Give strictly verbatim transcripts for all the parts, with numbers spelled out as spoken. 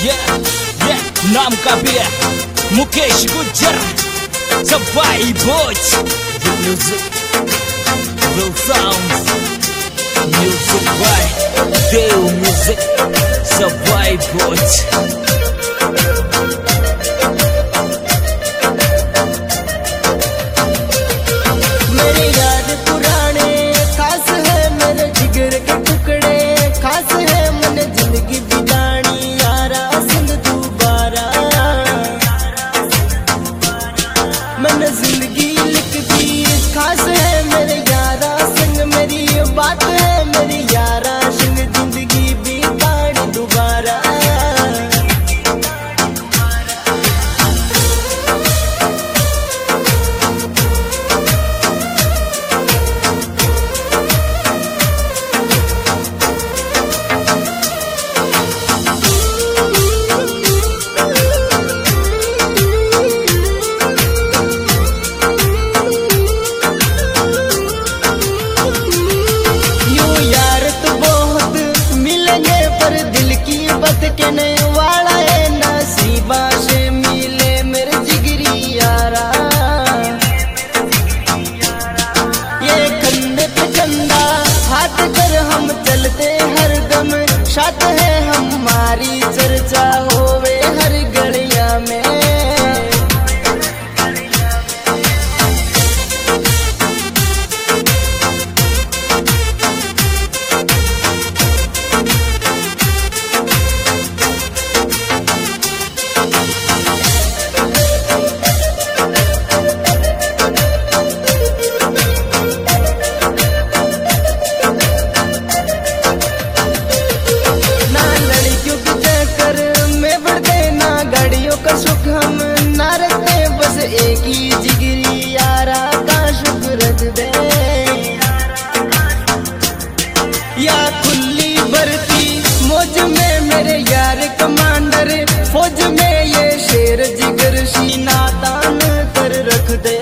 yeah, yeah, नाम का भी है मुकेश गुज्जर सफाई बोझ music will sound music by Dev Music सफाई बोझ जिंदगी लिखती खास है मेरे यारा संग मेरी बात है मेरी यारा संग जिंदगी बितानी दोबारा कहने वाला है नसीबा से मिले मेरे जिगरी यारा ये कंधे पे कंधा हाथ कर हम चलते हर दम साथ है हमारी चर्चा होवे हर गलिया में सुख हम ना रखते बस एक ही जिगरी यारा का शुक्र रख दे या खुली भर्ती मौज में मेरे यार कमांडर फौज में ये शेर जिगर सीना तान कर रख दे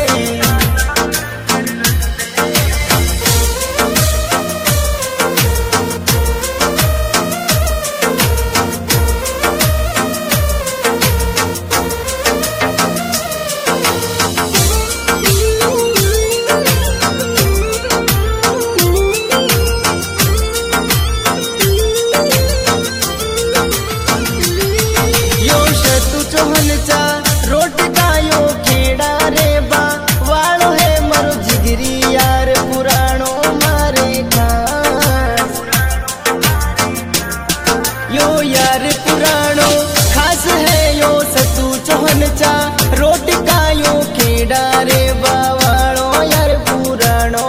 रोट का यो खेड़ा रे बा वालो है मरो जिगरी यार पुरानो मारे खास यो यार पुरानो खास है यो सतू चौहन चा रोट का यो खेड़ा रे बा वालो यार पुरानो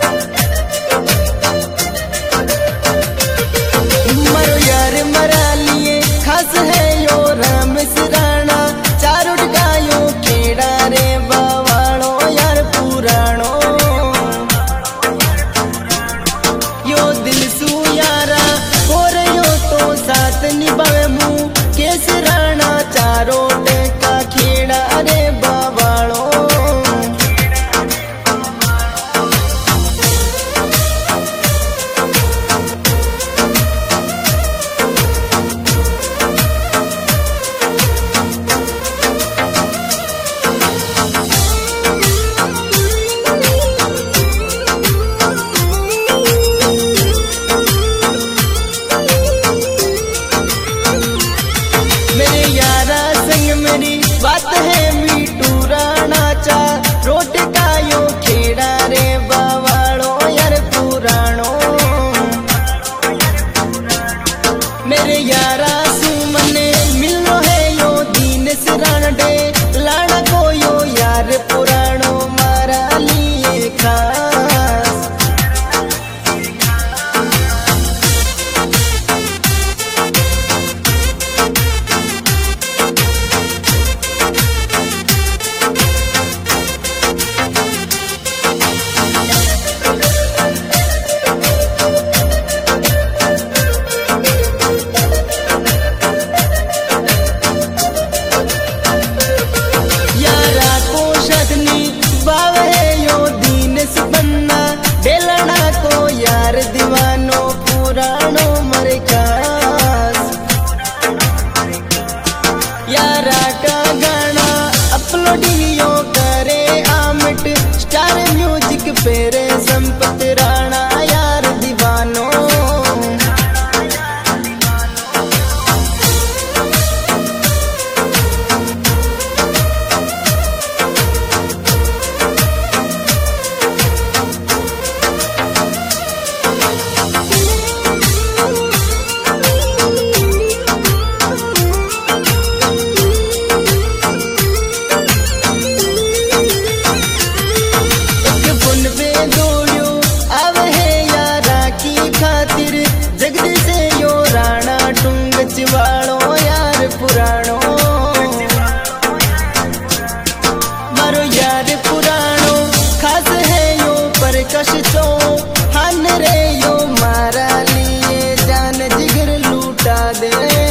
मरो यार मराली पेरे संपत राणा यार दीवानो। वालो यार पुराणो मारो यार पुराणो खास है यो पर कशो हन रे यो मारा लिए जान जिगर लूटा दे।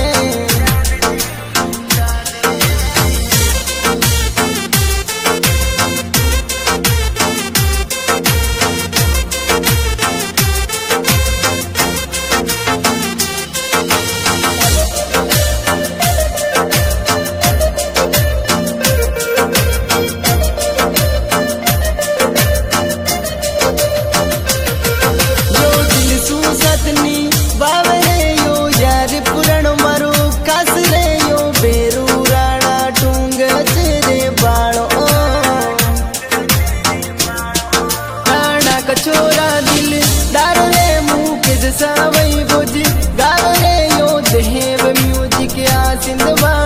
छोरा दिल दार रे मुकेश सावई बुझ गाव रे यो देव म्यूजिक आ सिंधवा।